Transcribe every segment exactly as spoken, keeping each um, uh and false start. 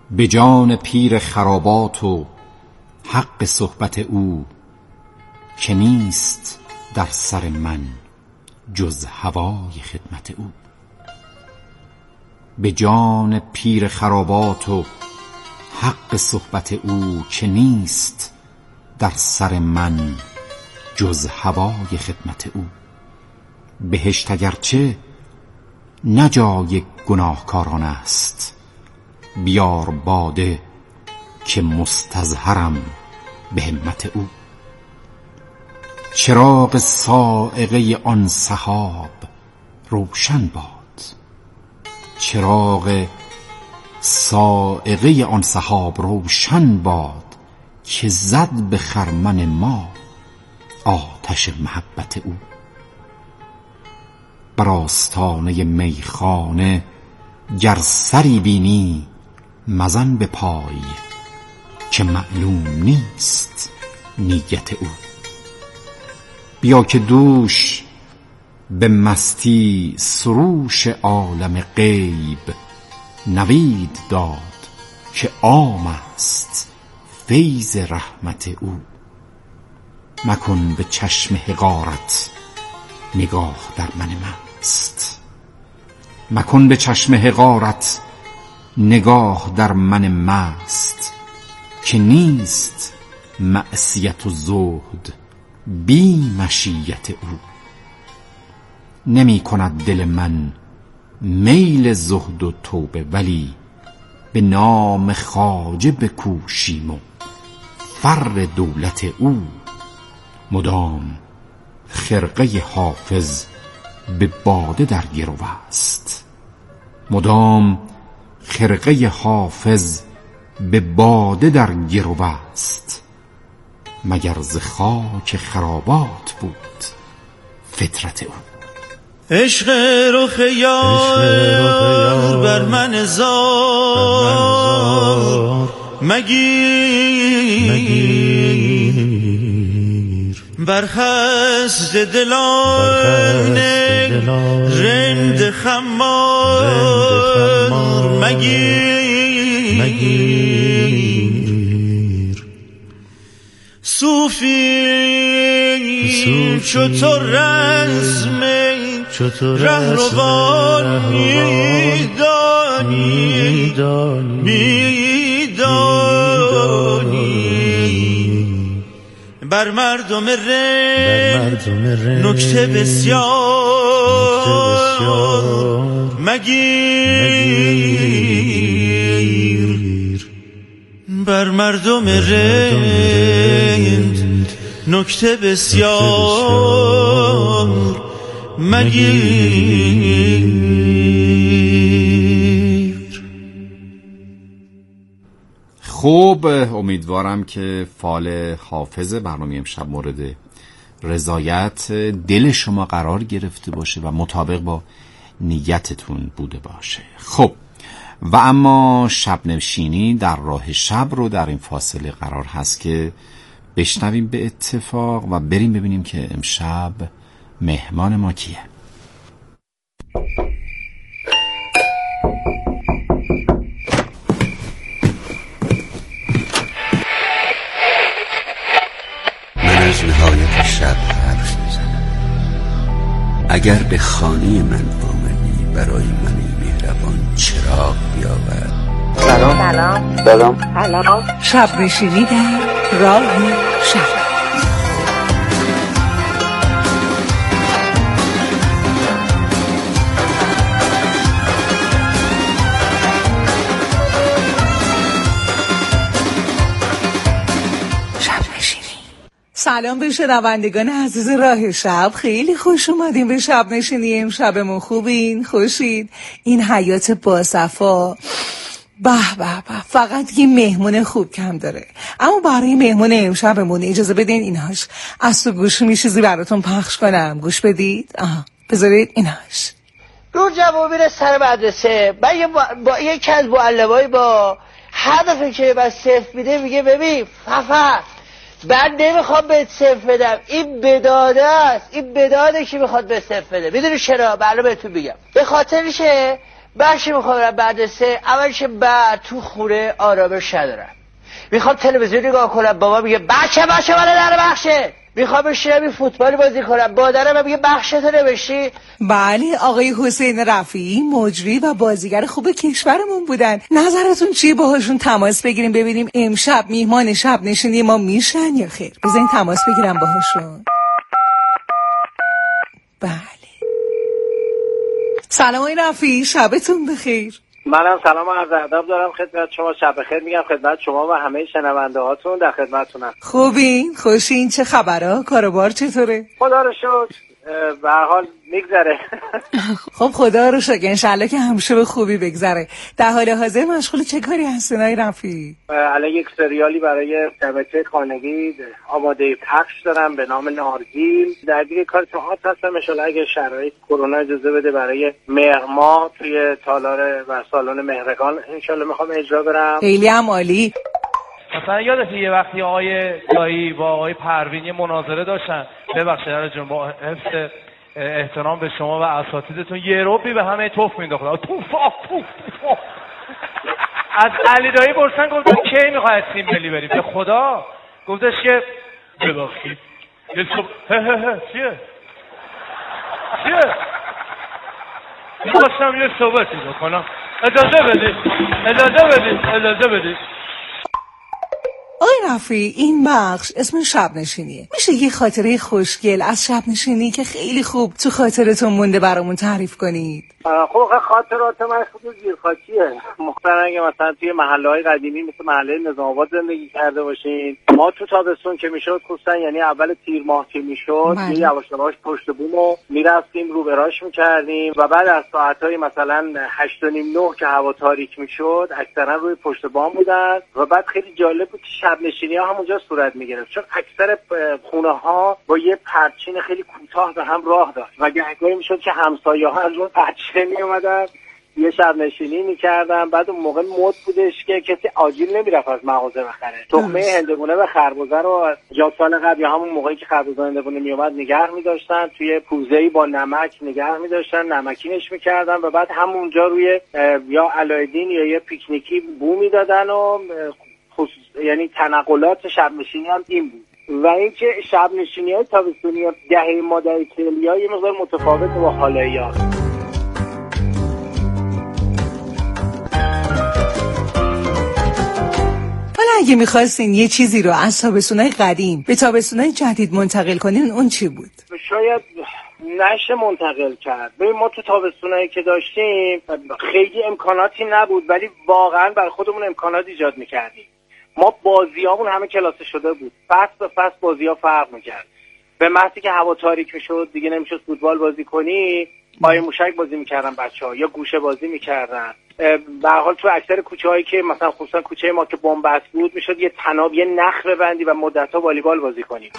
به جان پیر خرابات و حق صحبت او، که نیست در سر من جز هوای خدمت او. به جان پیر خرابات و حق صحبت او، که نیست در سر من جز هوای خدمت او. بهشت اگرچه نه جای گناهکاران است، بیار باده که مستظهرم به همت او. چراغ صاعقه آن سحاب روشن باد، چراغ صاعقه آن سحاب روشن باد، که زد به خرمن ما آتش محبت او. بر آستانه میخانه گر سری بینی مزن به پای، که معلوم نیست نیت او. بیا که دوش به مستی سروش عالم غیب نوید داد، که عام است فیض رحمت او. مکن به چشم حقارت نگاه در من مست، مکن به چشم حقارت نگاه در من مست، که نیست معصیت و زهد بی مشیت او. نمی کند دل من میل زهد و توبه، ولی به نام خواجه بکوشیم و فر دولت او. مدام خرقه حافظ به باده در گرو است، مدام خرقه حافظ به باده در گرو است. مگر ز خاک خرابات بود فطرت او. عشق رخ یار بر من زار مگیر، بر خست دلان رند خمار مگیر. صوفی چو تو رسم رهروانی دانی میدانی، بر مردم رند نکته بسیار مگیر. بر مردم رند نکته بسیار مگیر. خوب، امیدوارم که فال حافظ برنامه امشب مورد رضایت دل شما قرار گرفته باشه و مطابق با نیتتون بوده باشه. خب و اما شب نشینی در راه شب رو در این فاصله قرار هست که بشنویم به اتفاق و بریم ببینیم که امشب مهمان ما کیه. من از نهایت شب حرف میزنم. اگر به خانه من آمدی برای من مهربان چراغ بیاور. سلام سلام سلام سلام. شب نشینی در راه شب. سلام به شنوندگان عزیز راه شب، خیلی خوش اومدین به شب نشینی امشبمون. خوبین؟ خوشید؟ این حیات باصفا به به به، فقط یه مهمون خوب کم داره. اما برای مهمون امشبمون اجازه بدین اینهاش از تو گوش میشیزی براتون پخش کنم. گوش بدید. آها بذارید اینهاش. دور جواب میره سر مدرسه، بعد یه با, با یکی از معلمای با هدفی که بس صفر میده میگه ببین ففر من نمیخوام بهت صفر بدم، این بداده است، این بداده که میخواد به صفر بده. میدونی چرا؟ برای بهتون میگم. به خاطرشه بخشی میخوام برم مدرسه. اولش بعد تو خونه آرامش ندارم، میخوام تلویزیون نگاه کنم، بابا میگه بچه بچه من در بخشه. میخوام بشینم این فوتبال بازی کنم، مادرم میگه بخشت نوشتی. بله، آقای حسین رفیعی مجری و بازیگر خوب کشورمون بودن. نظرتون چیه باهاشون تماس بگیریم ببینیم امشب میهمان شب نشینی ما میشن یا خیر؟ بذارین تماس بگیرم باهاشون. بله. سلام آقای رفیعی، شبتون بخیر. منم سلام و عرض ادب دارم خدمت شما. شب بخیر میگم خدمت شما و همه شنونده هاتون. در خدمتتونم. خوبین؟ خوشین؟ چه خبرها؟ کاروبار چطوره؟ خدا رو شکر به هر حال میگذره. خب خدا رو شکر، انشالله که همیشه به خوبی بگذره. در حال حاضر مشغول چه کاری هستین آقای رفیعی؟ الان یک سریالی برای شبکه خانگی آماده پخش دارم به نام نارگیل. در دیگه کار تئاتر هستم، ان شاءالله اگه شرایط کرونا اجازه بده برای مهر ماه توی تالار و سالن مهرگان ان شاءالله میخوام اجرا برم. خیلی هم عالی. مثلا یادته یه وقتی آقای دایی با آقای پروین یه مناظره داشتن، ببخشید علی جون، با حفظ احترام به شما و اساتیدتون یه روبی به همه توف مینداختن، توف توف توف. از علی دایی پرسن گفتن کی میخوای تیم ملی بریم؟ به خدا گفتش که ببخشید یه صبح هه هه هه چیه چیه میخواستم یه صحبتی بکنم، اجازه بدید اجازه بدید اجازه بدید. آقای رفیعی این بخش اسم شب نشینیه، میشه یه خاطره خوشگل از شب نشینی که خیلی خوب تو خاطرتون مونده برامون تعریف کنید؟ خب خاطرات من خود زیرخاکیه. مختار اگه مثلا توی محله‌های قدیمی مثل محله نظام آباد زندگی کرده باشین، ما تو تابستون که میشد خصوصا یعنی اول تیر ماه که میشد یه یواش یواش پشت بومو میرفتیم رو براش میکردیم و بعد از ساعت‌های مثلا هشت و نیم نه که هوا تاریک میشد اکثرا روی پشت بام بودن و بعد خیلی جالب بود که شب نشینی‌ها همونجا صورت میگرفت، چون اکثر خونه‌ها با یه پرچین خیلی کوتاه به هم راه داشت و گهگاهی میشد که همسایه‌ها از اون پرچین می اومدن یه شب نشینی میکردن. بعد اون موقع مد بودش که کسی آجیل نمیرفت از مغازه بخره، تخمه هندگونه و خربزه رو یا سال قبل یا همون موقعی که خربزه هندگونه میومد نگه میداشتن توی کوزه‌ای با نمک نگه میداشتن، نمکینش میکردن و بعد همونجا روی یا علایالدین یا یه پیکنیکی بو میدادن و خصوص یعنی تنقلات شب نشینی هم این بود. و اینکه شب نشینی های تابستونی دهه ما در ایتالیا یه مقدار متفاوت با حالایی ها. حالا اگه میخواستین یه چیزی رو از تابستونای قدیم به تابستونای جدید منتقل کنین اون چی بود؟ شاید نشه منتقل کرد. ببین ما تو تابستونایی که داشتیم خیلی امکاناتی نبود ولی واقعا بر خودمون امکانات ایجاد میکردیم. ما بازیامون همه کلاسه شده بود، فصل به فصل بازی‌ها فرق می‌کرد. به محضی که هوا تاریک میشد دیگه نمیشد فوتبال بازی کنی، پای موشک بازی می‌کردن بچه‌ها یا گوشه بازی می‌کردن. به هر حال تو اکثر کوچه‌هایی که مثلا خصوصا کوچه ما که بن‌بست بود میشد یه طناب یه نخ ببندی و مدت‌ها والیبال بازی کنی.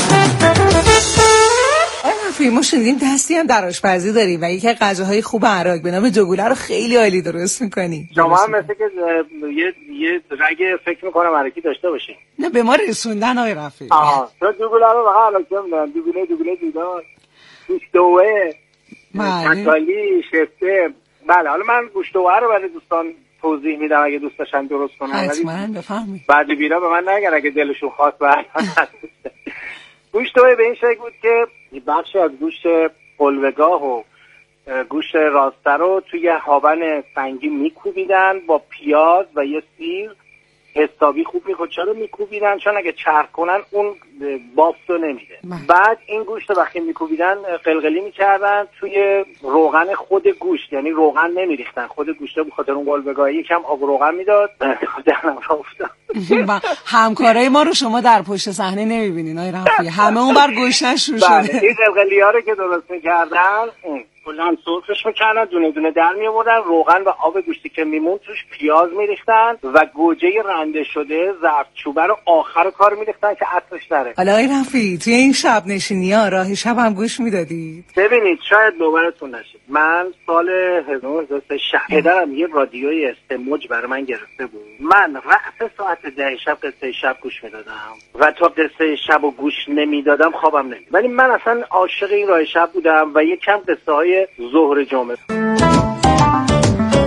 آره رفیعی ما شنیدیم دستی هم در آشپزی داریم و یکی از غذاهای خوب عراق به نام دوگوله رو خیلی عالی درست می‌کنی. شما هم مثل که یه یه رگ فکر می‌کنم عراقی داشته باشین. نه به ما رسوندن آقای رفیعی. آها تو دوگوله رو واقعا علاقه دارم. دوگوله دوگوله دیدار گوشتوه تکالی شفته. بله حالا من گوشتوه رو برای دوستان توضیح میدم اگه دوست داشتن درست کنن. حتما بفهمید. بعد بیرا به من نگن اگه دلشون خواست بعد. گوشتوه به این شکل بود که بخشی از گوشت قلوه‌گاه و گوشت راسته رو توی هاون سنگی میکوبیدن با پیاز و یه سیر حسابی خوب میخورد. چرا میکوبیدن؟ چون اگه چرخ کنن اون بافتو نمیده. بعد این گوشت رو وقتی میکوبیدن قلقلی میکردن توی روغن خود گوشت، یعنی روغن نمیریختن، خود گوشت به خاطر اون قلوه‌گاهی یکم آب روغن میداد. دهنم را افتاد. همکارای ما رو شما در پشت صحنه نمیبینین آقای رفیعی، همه اون بر گوشتش رو شده. این قلقلی‌ها رو که درست میکردن کلان سرخش میکنن، دونه دونه در میآوردن، روغن و آب گوشتی که میمون توش پیاز میریختن و گوجه رنده شده زردچوبه رو آخر کار میریختن که عطرش نره. حالا آقای رفیعی توی این شب نشینی‌ها راه شب هم گوش میدادید؟ ببینید شاید باورتون نشه من سال هزار و نهصد و سه پدرم یه رادیوی استموج برای من گرفته بود. من رأس ساعت ده شب قصه شب گوش میدادم و تا قصه شب و گوش نمیدادم خوابم نمیاد. ولی من اصلا عاشق این راه شب بودم و یکم قصه های ظهر جمعه.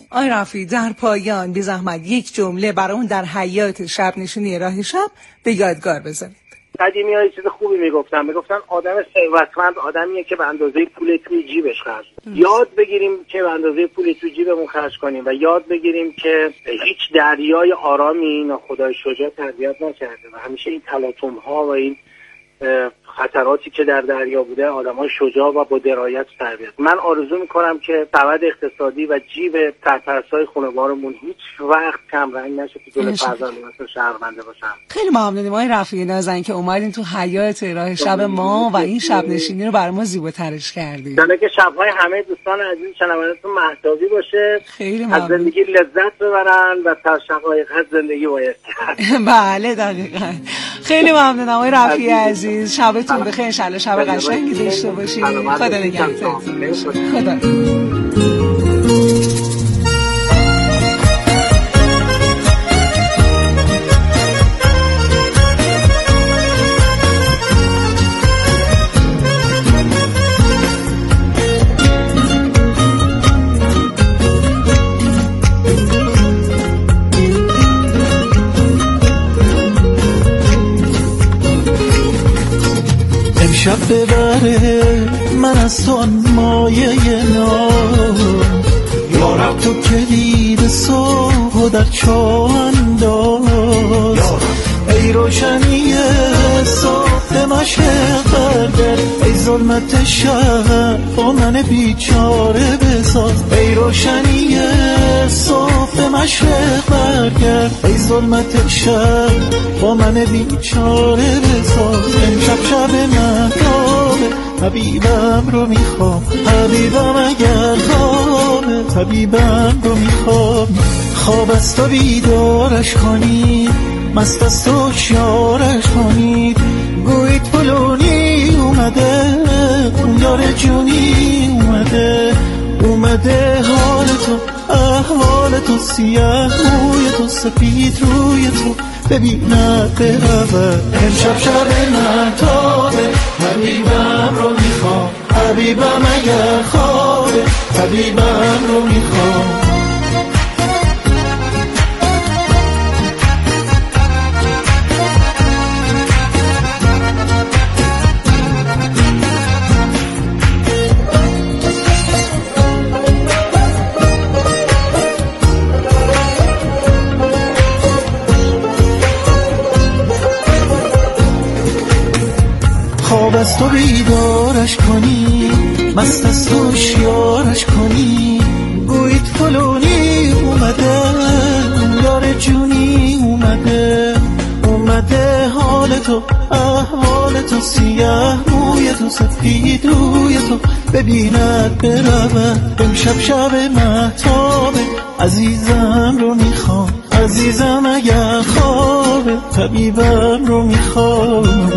آی رفیع در پایان بی زحمت یک جمله برامون در حیات شب نشینی راه شب به یادگار بذارید. قدیمی ها یه چیز خوبی میگفتن میگفتن آدم ثروتمند آدمیه که به اندازه پول توی جیبش خرج. یاد بگیریم که به اندازه پول توی جیبمون خرج کنیم و یاد بگیریم که هیچ دریای آرامی ناخدای شجاع تربیت نکرده و همیشه این تلاطم ها و این خطراتی که در دریا بوده آدمای شجاع و با درایت تربیت. من آرزو میکنم که سبد اقتصادی و جیب سرپرستای خانوارمون هیچ وقت کم رنگ نشه که جلوی فرزندان شهرونده باشن. خیلی ممنونیم آقای رفیع نازنین که اومدین تو حیات راه شب ما و این شب نشینی رو برای ما زیباترش کردید. ان که شب‌های همه دوستان عزیز شنوندگان مهتابی باشه. خیلی ممنون. از زندگی لذت ببرن و تا شقایق زندگی باید کرد. بله دقیقاً. خیلی ممنونم آقای رفیع عزیز. شبتون بخیر، ان شاء الله شب قشنگی داشته باشید. خدا نگهدارتون. خدا. شب ببره من از تو آن مایه نام یارب تو کلید صبح و در چاه انداز ای روشنی صبح مشرق برگرد ای ظلمت شب با من بیچاره بساز ای روشنی صبح مشرق برگرد ای ظلمت شب با من بیچاره بساز امشب شب مهتابه حبیبم رو میخوام حبیبم اگر خوابه حبیبم رو میخوام خواب از تو بیدارش کنید مست از تو شیارش کنید گویید فلونی اومده اون یار جونی اومده اومده حال تو احوال تو سیاه روی تو سفید روی تو ببیند برود امشب شب مهتابه حبیبم رو میخوام حبیبم اگر خوابه حبیبم رو میخوام خواب از تو بیدارش کنی مست از تو شیارش کنی گویید فلونی اومده یار جونی اومده اومده حال تو احوال تو سیاه روی تو سفید روی تو ببیند برود امشب شب مهتابه عزیزم رو میخوام عزیزم اگر خوابه طبیبم رو میخوام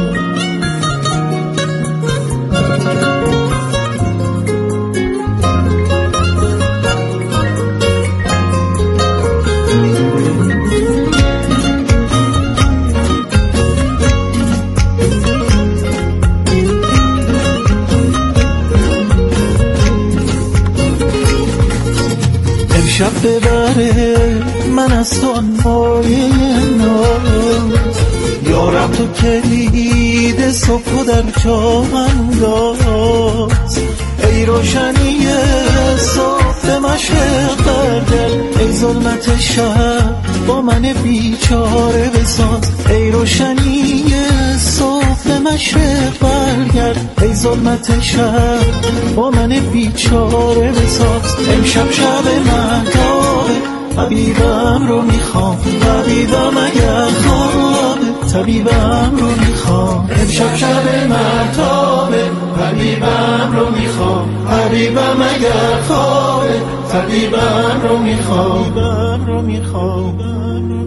شب ببره من از تو آن مایه ناز یارم تو کلید صبح و در جا انداز ای روشنی صبح مشرق برگرد ای ظلمت شب با من بیچاره بساز ای روشنی صبح مشرق برگرد ای ظلمت شب با من بیچاره بساز امشب شب مهتابه حبیبم رو میخوام حبیبم اگر خوابه طبیبم رو میخوام امشب شب مهتابه حبیبم رو میخوام حبیبم اگر خوابه طبیبم رو میخوام حبیبم رو میخوام.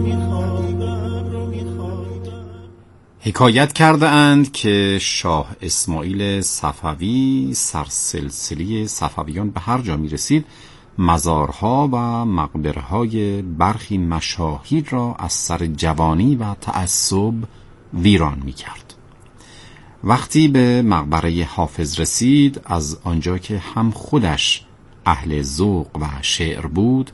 حکایت کرده اند که شاه اسماعیل صفوی سرسلسله صفویان به هر جا می رسید مزارها و مقبرهای برخی مشاهیر را از سر جوانی و تعصب ویران می کرد. وقتی به مقبره حافظ رسید از آنجا که هم خودش اهل ذوق و شعر بود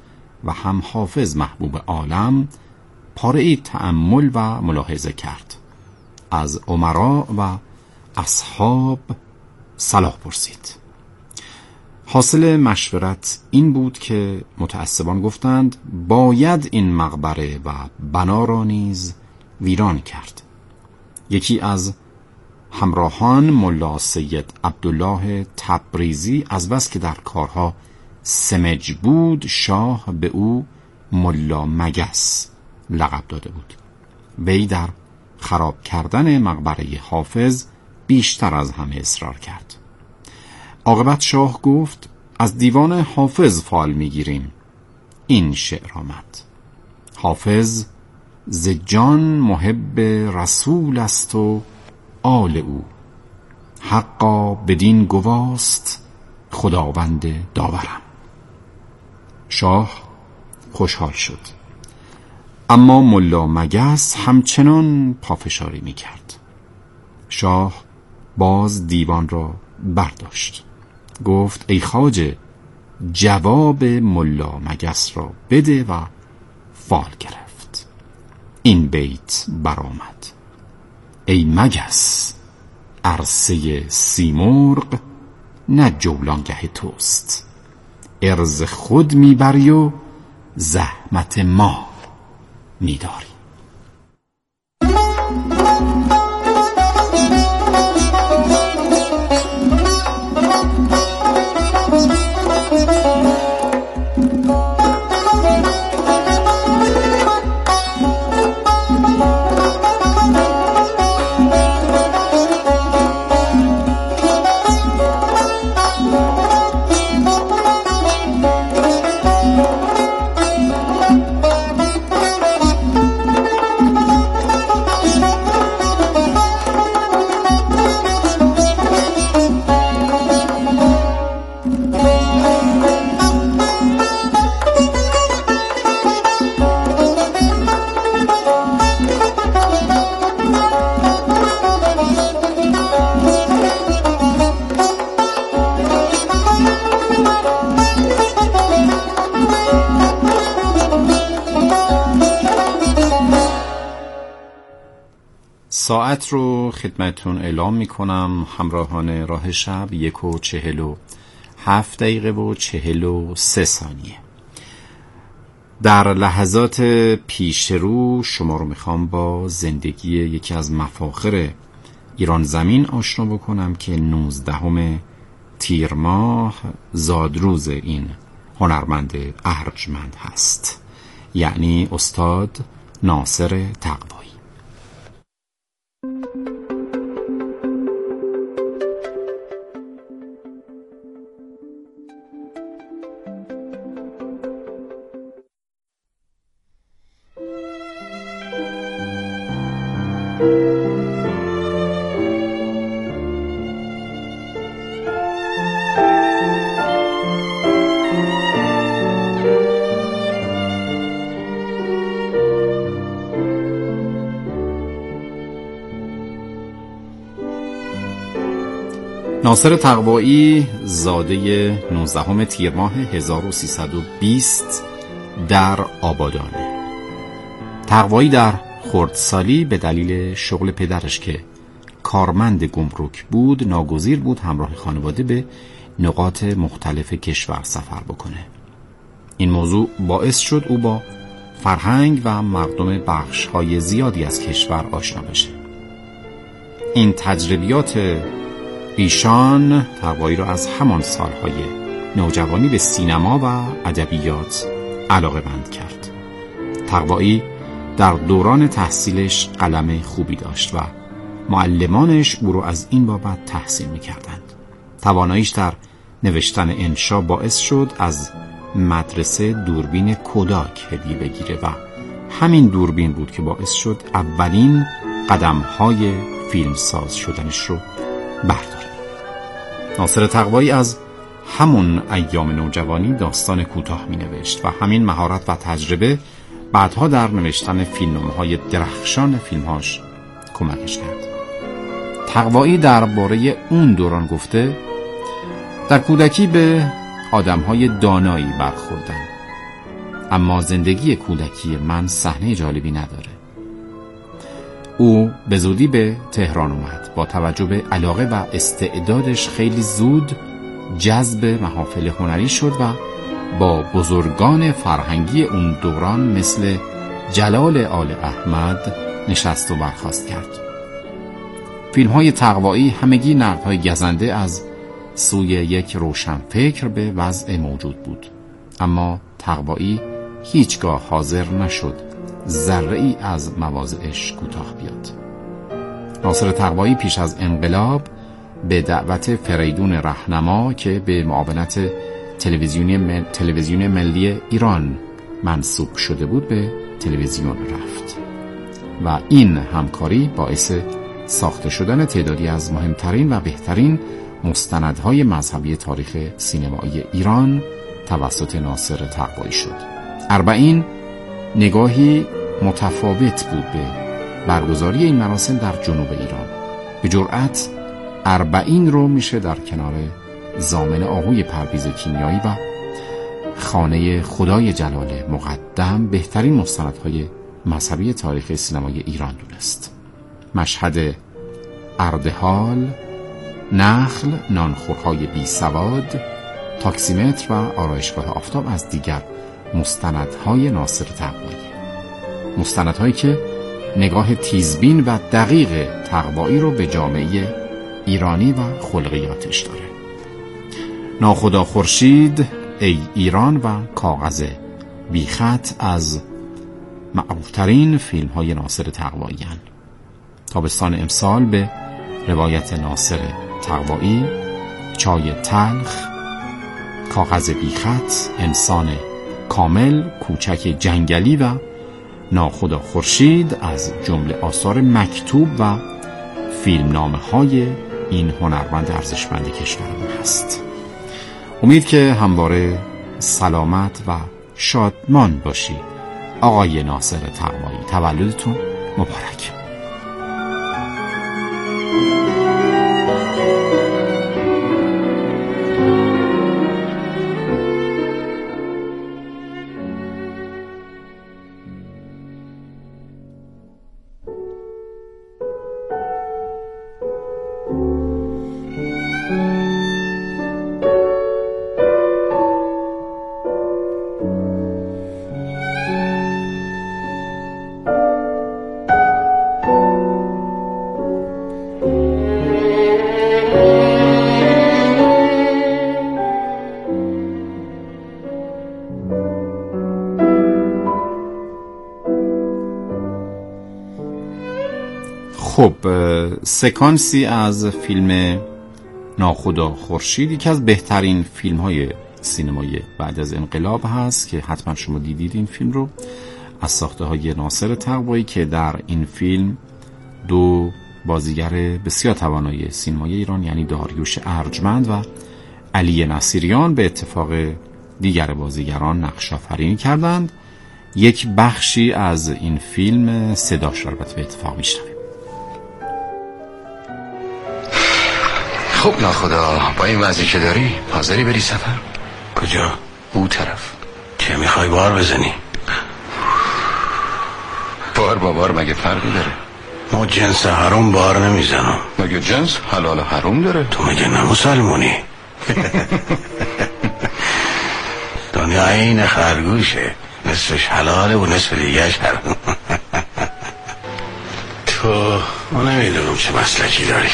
و هم حافظ محبوب عالم پاره‌ای تأمل و ملاحظه کرد. از امرا و اصحاب صلاح پرسید. حاصل مشورت این بود که متعصبان گفتند باید این مقبره و بنا را نیز ویران کرد. یکی از همراهان ملا سید عبدالله تبریزی از بس که در کارها سمج بود شاه به او ملا مگس لقب داده بود. وی در خراب کردن مقبره حافظ بیشتر از همه اصرار کرد. عاقبت شاه گفت از دیوان حافظ فال میگیریم. این شعر آمد: حافظ ز جان محب رسول است و آل او، حقا بدین گواست خداوند داورم. شاه خوشحال شد، اما ملا مگس همچنان پافشاری میکرد. شاه باز دیوان را برداشت، گفت ای خواجه جواب ملا مگس را بده و فال گرفت. این بیت برآمد: ای مگس عرصه سیمرغ نه جولانگه توست، عرض خود میبری و زحمت ما میداری. ساعت رو خدمتون اعلام میکنم همراهان راه شب. یک و چهل و هفت دقیقه و چهل و سه ثانیه. در لحظات پیش رو شما رو میخوام با زندگی یکی از مفاخر ایران زمین آشنا بکنم که نوزدهم تیر ماه زادروز این هنرمند ارجمند هست، یعنی استاد ناصر تقوایی. ناصر تقوایی زاده نوزدهم تیر ماه هزار و سیصد و بیست در آبادانه. تقوایی در خردسالی به دلیل شغل پدرش که کارمند گمرک بود ناگزیر بود همراه خانواده به نقاط مختلف کشور سفر بکنه. این موضوع باعث شد او با فرهنگ و مردم بخش‌های زیادی از کشور آشنا بشه. این تجربیات ایشان تقوایی را از همان سالهای نوجوانی به سینما و ادبیات علاقه‌مند کرد. تقوایی در دوران تحصیلش قلم خوبی داشت و معلمانش او را از این بابت تحسین می‌کردند. تواناییش در نوشتن انشا باعث شد از مدرسه دوربین کوداک هدیه بگیره و همین دوربین بود که باعث شد اولین قدم‌های فیلمساز شدنش رو برداره. ناصر تقوایی از همون ایام نوجوانی داستان کوتاه می نوشت و همین مهارت و تجربه بعدها در نوشتن فیلمنامه‌های درخشان فیلمهاش کمکش کرد. تقوایی درباره اون دوران گفته در کودکی به آدم‌های دانایی برخوردم. اما زندگی کودکی من صحنه جالبی نداره. او به زودی به تهران اومد. با توجه به علاقه و استعدادش خیلی زود جذب محافل هنری شد و با بزرگان فرهنگی اون دوران مثل جلال آل احمد نشست و برخاست کرد. فیلم‌های تقوایی همگی نقدهای گزنده از سوی یک روشنفکر به وضع موجود بود، اما تقوایی هیچگاه حاضر نشد ذره‌ای از مواضعش کوتاه بیاد. ناصر تقوایی پیش از انقلاب به دعوت فریدون رهنما که به معاونت تلویزیونی مل... تلویزیون ملی ایران منصوب شده بود به تلویزیون رفت و این همکاری باعث ساخته شدن تعدادی از مهمترین و بهترین مستندهای مذهبی تاریخ سینمایی ایران توسط ناصر تقوایی شد. اربعین نگاهی متفاوت بود به برگزاری این مراسم در جنوب ایران. به جرأت اربعین رو میشه در کنار زامن آهوی پرویز کیمیایی و خانه خدای جلال مقدم بهترین مستندهای مذهبی تاریخ سینمای ایران دونست. مشهد اردهال، نخل، نانخورهای بی سواد، تاکسیمتر و آرایشگاه آفتاب از دیگر مستندهای ناصر تقوایی، مستندهایی که نگاه تیزبین و دقیق تقوایی رو به جامعه ایرانی و خلقیاتش داره. ناخدا خورشید، ای ایران و کاغذ بی خط از معروفترین فیلم های ناصر تقوایی هستند. تابستان امسال به روایت ناصر تقوایی، چای تلخ، کاغذ بی خط، انسان کامل، کوچک جنگلی و ناخدا خورشید از جمله آثار مکتوب و فیلمنامه های این هنرمند ارزشمند کشورمون هست. امید که همواره سلامت و شادمان باشی آقای ناصر تقوایی. تولدتون مبارک. خب، سکانسی از فیلم ناخدا خورشید یکی از بهترین فیلم های سینمایی بعد از انقلاب هست که حتما شما دیدید این فیلم رو، از ساخته های ناصر تقوایی که در این فیلم دو بازیگر بسیار توانای سینمای ایران یعنی داریوش ارجمند و علی نصیریان به اتفاق دیگر بازیگران نقش آفرینی کردند. یک بخشی از این فیلم صداش البته به اتفاق میشنویم. خب ناخدا، با این وضعی که داری حاضری بری سفر؟ کجا؟ او طرف. چه میخوای بار بزنی؟ بار با بار مگه فرقی داره؟ ما جنس حرام بار نمیزنم. مگه جنس حلال و حرام داره؟ تو مگه نه مسلمونی؟ دنیا این خرگوشه، نصفش حلاله و نصف دیگهش حرام. تو ما نمیدونم چه مسلکی داری.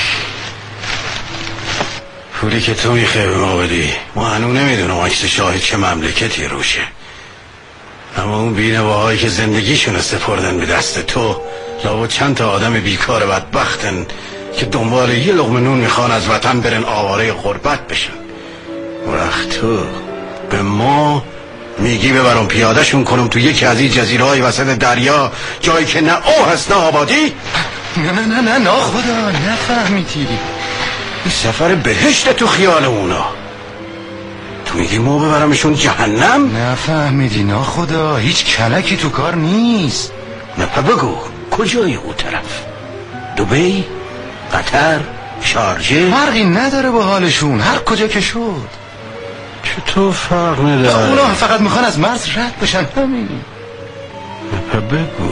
پولی که تو میخوای به ما بدی ما هنوز نمیدونم عکس شاهد چه مملکتی روشه، اما اون بینواهایی که زندگیشون سپردن به دست تو لابد چند تا آدم بیکار بدبختن که دنبال یه لقمه نون میخوان از وطن برن آواره غربت بشن. وقت تو به ما میگی ببرم پیادهشون کنم تو یکی از این جزیرهای وسط دریا، جایی که نه او هست نه آبادی؟ نه نه نه نه ناخدا، نفهمیدی. این سفر بهشت تو خیال اونا، تو میگی ما ببرمشون جهنم؟ نفهمیدی ناخدا، هیچ کلکی تو کار نیست. نه بگو کجایی او طرف؟ دبی؟ قطر؟ شارجه؟ فرقی نداره با حالشون، هر کجا که شد. چطور فرق میده؟ اونا فقط میخوان از مرز رد بشن، همین. بگو.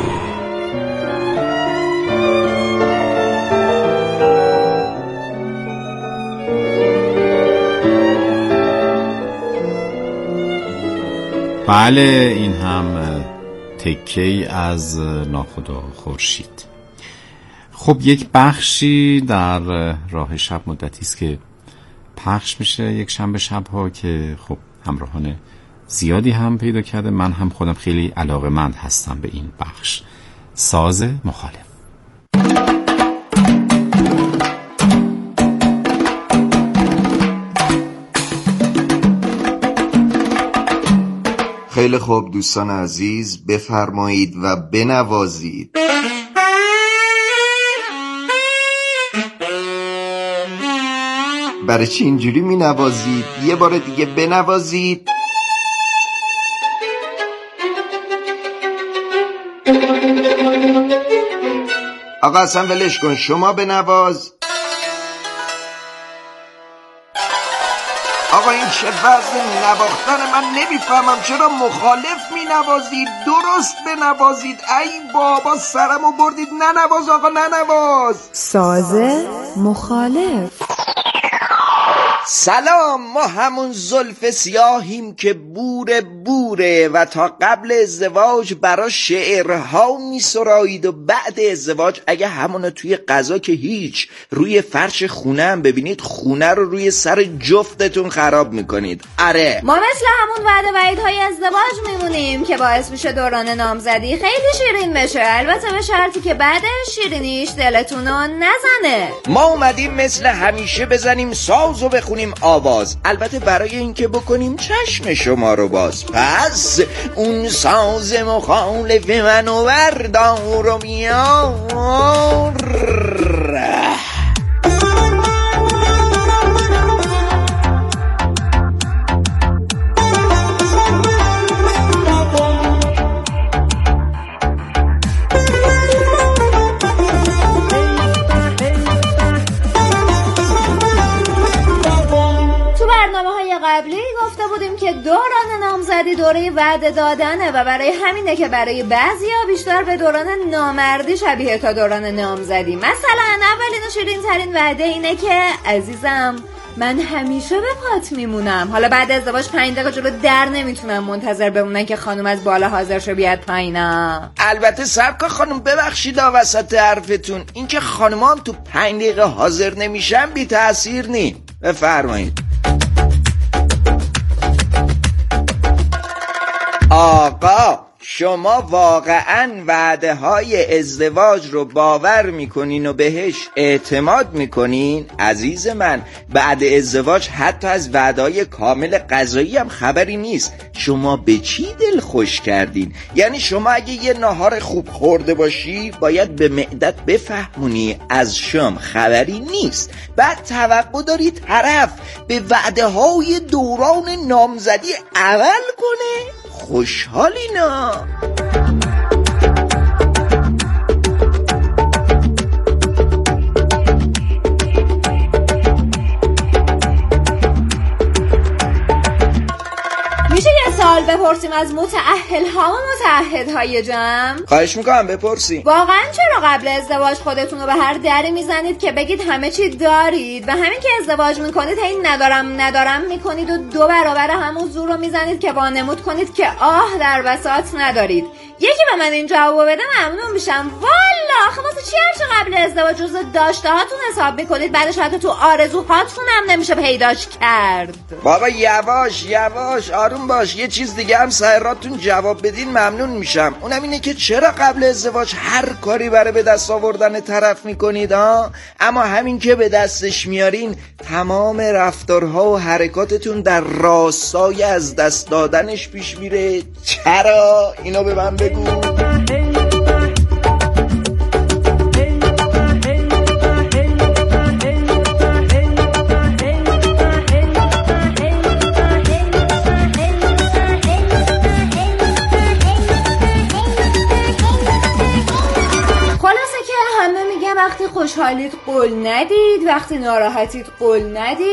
بله، این هم تکه‌ای از ناخدا خورشید. خب یک بخشی در راه شب مدتی است که پخش میشه یک شنبه شب‌ها که خب همراهان زیادی هم پیدا کرده. من هم خودم خیلی علاقه‌مند هستم به این بخش. ساز مخالف. خیلی خوب دوستان عزیز، بفرمایید و بنوازید. برای چی اینجوری می نوازید؟ یه بار دیگه بنوازید. آقا اصلا ولش کن، شما بنواز. آقا این چه وضع نواختن؟ من نمیفهمم چرا مخالف می نوازید. درست بنوازید. ای بابا سرمو بردید. ننواز آقا، ننواز. ساز مخالف. سلام، ما همون زلف سیاهیم که بوره بوره و تا قبل ازدواج برا شعرها می سرایید و بعد ازدواج اگه همونو توی غذا که هیچ، روی فرش خونه هم ببینید خونه رو روی سر جفتتون خراب میکنید. آره ما مثل همون وعده وعیدهای ازدواج میمونیم که باعث میشه دوران نامزدی خیلی شیرین بشه، البته به شرطی که بعدش شیرینیش دلتونو نزنه. ما اومدیم مثل همیشه بزنیم ساز و بخونیم آواز، البته برای اینکه بکنیم چشم شما رو باز. پس اون ساز مخالف منو بردار و بیار. قبلی گفته بودیم که دوران نامزدی دوره وعده دادنه و برای همینه که برای بعضیا بیشتر به دوران نامردی شبیه تا دوران نامزدی. مثلا اولین و شیرین ترین وعده اینه که عزیزم من همیشه به پات میمونم. حالا بعد ازدواج پنج دقیقه جلو در نمیتونم منتظر بمونن که خانم از بالا حاضر شه بیاد پایینا. البته سبکا خانم ببخشید وسط حرفتون، این که خانم هم تو پنج دقیقه حاضر نمیشن بی تأثیر نی. بفرمایید. آقا شما واقعاً وعده های ازدواج رو باور میکنین و بهش اعتماد میکنین؟ عزیز من، بعد ازدواج حتی از وعده های کامل غذایی هم خبری نیست. شما به چی دل خوش کردین؟ یعنی شما اگه یه ناهار خوب خورده باشی باید به معدت بفهمونی از شام خبری نیست، بعد توقع داری طرف به وعده های دوران نامزدی عمل کنه؟ خوشحالینا. میشه یه سوال بپرسیم از متأهل ها و متعهدهای جمع؟ خواهش میکنم بپرسیم. واقعا چرا قبل ازدواج خودتون رو به هر دری میزنید که بگید همه چی دارید و همین که ازدواج میکنید این ندارم ندارم میکنید و دو برابر همون زور رو میزنید که وانمود کنید که آه در بساط ندارید؟ یکی به من این جوابو بده ممنون میشم. والا آخه واسه چی هرچه قبل ازدواج جزو داشته هاتون حساب میکنید بعدش حتی تو آرزوهاتون هم نمیشه پیداش کرد؟ بابا یواش یواش آروم باش. یه چیز دیگه هم سایراتون جواب بدین ممنون میشم. اونم اینه که چرا قبل ازدواج هر کاری برای به دست آوردن طرف میکنید ها، اما همین که به دستش میارین تمام رفتارها و حرکاتتون در راستای از دست دادنش پیش میره. چرا؟ اینو به من بگو. وقتی خوشحالید قول ندید، وقتی ناراحتید قول ندید.